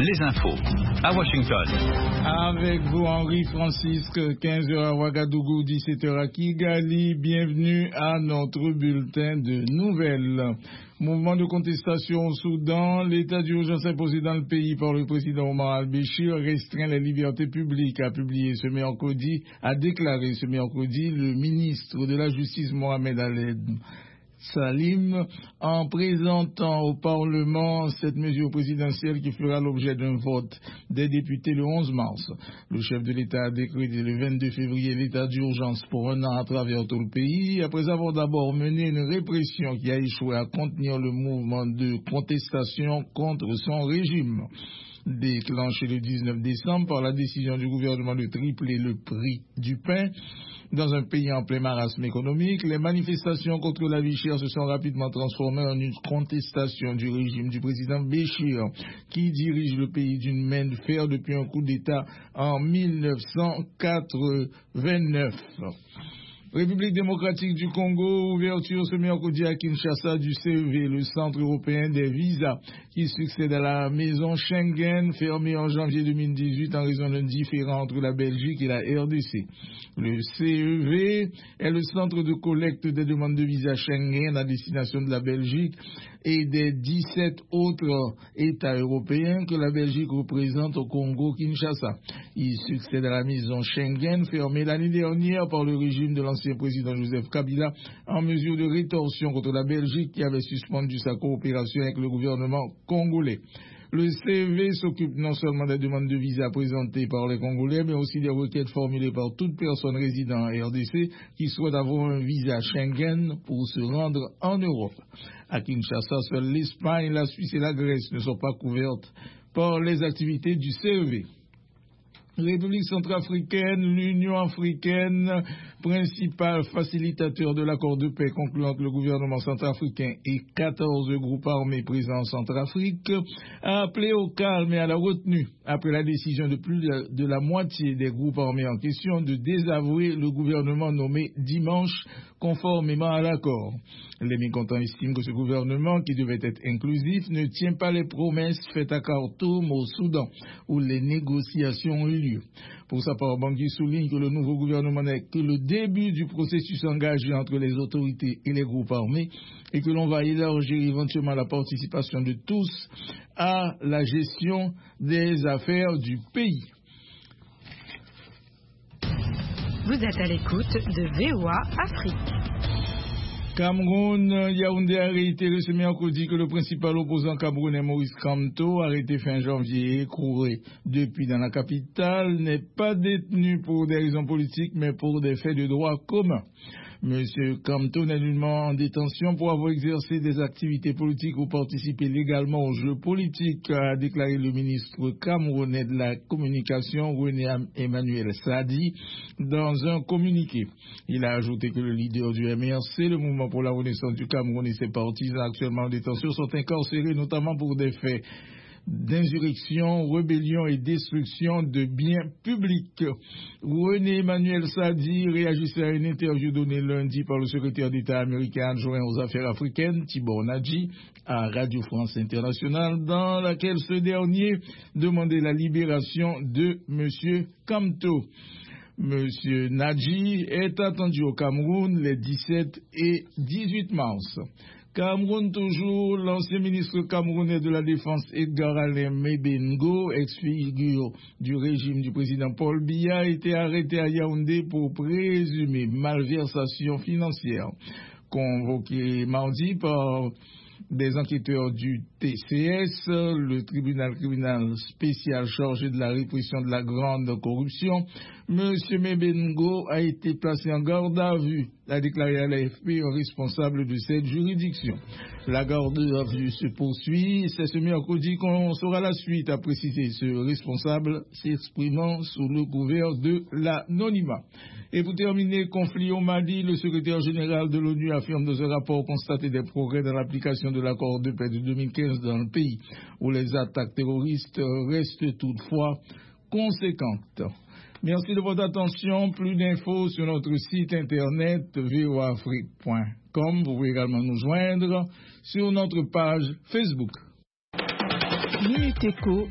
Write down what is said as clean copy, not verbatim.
les infos à Washington. Avec vous, Henri Francisque, 15h à Ouagadougou, 17h à Kigali. Bienvenue à notre bulletin de nouvelles. Mouvement de contestation au Soudan, l'état d'urgence imposé dans le pays par le président Omar al-Béchir restreint les libertés publiques, a déclaré ce mercredi le ministre de la Justice Mohamed Salim, en présentant au Parlement cette mesure présidentielle qui fera l'objet d'un vote des députés le 11 mars. Le chef de l'État a décrété le 22 février l'état d'urgence pour un an à travers tout le pays, après avoir d'abord mené une répression qui a échoué à contenir le mouvement de contestation contre son régime. Déclenché le 19 décembre par la décision du gouvernement de tripler le prix du pain dans un pays en plein marasme économique, les manifestations contre la vie chère se sont rapidement transformées en une contestation du régime du président Béchir, qui dirige le pays d'une main de fer depuis un coup d'État en 1989. République démocratique du Congo, ouverture ce mercredi à Kinshasa du CEV, le Centre européen des visas, qui succède à la maison Schengen, fermée en janvier 2018 en raison d'un différend entre la Belgique et la RDC. Le CEV est le centre de collecte des demandes de visa Schengen à destination de la Belgique et des 17 autres États européens que la Belgique représente au Congo-Kinshasa. Il succède à la maison Schengen, fermée l'année dernière par le régime de l'ancien président Joseph Kabila, en mesure de rétorsion contre la Belgique qui avait suspendu sa coopération avec le gouvernement congolais. Le CEV s'occupe non seulement des demandes de visa présentées par les Congolais, mais aussi des requêtes formulées par toute personne résidant en RDC qui souhaite avoir un visa Schengen pour se rendre en Europe. À Kinshasa, seules l'Espagne, la Suisse et la Grèce ne sont pas couvertes par les activités du CEV. République centrafricaine, l'Union africaine, principal facilitateur de l'accord de paix conclu entre le gouvernement centrafricain et 14 groupes armés présents en Centrafrique, a appelé au calme et à la retenue après la décision de plus de la moitié des groupes armés en question de désavouer le gouvernement nommé dimanche conformément à l'accord. Les mécontents estiment que ce gouvernement, qui devait être inclusif, ne tient pas les promesses faites à Khartoum au Soudan, où les négociations ont eu lieu. Pour sa part, Bangui souligne que le nouveau gouvernement n'est que le début du processus engagé entre les autorités et les groupes armés et que l'on va élargir éventuellement la participation de tous à la gestion des affaires du pays. Vous êtes à l'écoute de VOA Afrique. Cameroun, Yaoundé a réitéré ce mercredi que le principal opposant camerounais Maurice Kamto, arrêté fin janvier et écroué depuis dans la capitale, n'est pas détenu pour des raisons politiques mais pour des faits de droit commun. Monsieur Kamto n'est nullement en détention pour avoir exercé des activités politiques ou participé légalement aux jeux politiques, a déclaré le ministre camerounais de la communication René Emmanuel Sadi dans un communiqué. Il a ajouté que le leader du MRC, le Mouvement pour la Renaissance du Cameroun, et ses partisans actuellement en détention sont incarcérés notamment pour des faits d'insurrection, rébellion et destruction de biens publics. René Emmanuel Sadi réagissait à une interview donnée lundi par le secrétaire d'État américain adjoint aux affaires africaines, Tibor Nadji, à Radio France Internationale, dans laquelle ce dernier demandait la libération de M. Kamto. M. Nadji est attendu au Cameroun les 17 et 18 mars. Cameroun toujours, l'ancien ministre camerounais de la Défense Edgar Alain Mebengo, ex-figure du régime du président Paul Biya, a été arrêté à Yaoundé pour présumée malversation financière. Convoqué mardi par des enquêteurs du TCS, le tribunal criminel spécial chargé de la répression de la grande corruption, M. Mebengo a été placé en garde à vue, a déclaré à l'AFP un responsable de cette juridiction. La garde à vue se poursuit, c'est ce mercredi qu'on saura la suite, a précisé ce responsable s'exprimant sous le couvert de l'anonymat. Et pour terminer, conflit au Mali, le secrétaire général de l'ONU affirme dans un rapport constater des progrès dans l'application de l'accord de paix de 2015 dans le pays, où les attaques terroristes restent toutefois conséquentes. Merci de votre attention. Plus d'infos sur notre site internet voafrique.com. Vous pouvez également nous joindre sur notre page Facebook. Minute Éco